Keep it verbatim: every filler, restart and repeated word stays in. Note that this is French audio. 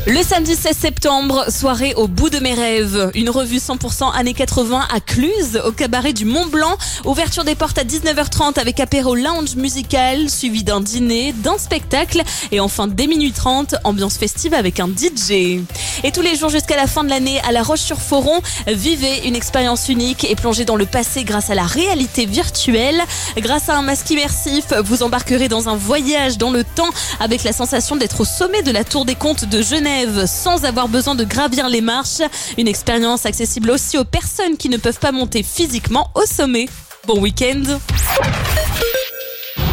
Le samedi seize septembre, soirée au bout de mes rêves. Une revue cent pour cent années quatre-vingts à Cluse, au cabaret du Mont Blanc. Ouverture des portes à dix-neuf heures trente avec apéro lounge musical, suivi d'un dîner, d'un spectacle. Et enfin, dès minuit trente, ambiance festive avec un D J. Et tous les jours jusqu'à la fin de l'année, à La Roche-sur-Foron, vivez une expérience unique et plongez dans le passé grâce à la réalité virtuelle. Grâce à un masque immersif, vous embarquerez dans un voyage dans le temps avec la sensation d'être au sommet de la Tour des Comptes de Genève sans avoir besoin de gravir les marches. Une expérience accessible aussi aux personnes qui ne peuvent pas monter physiquement au sommet. Bon week-end!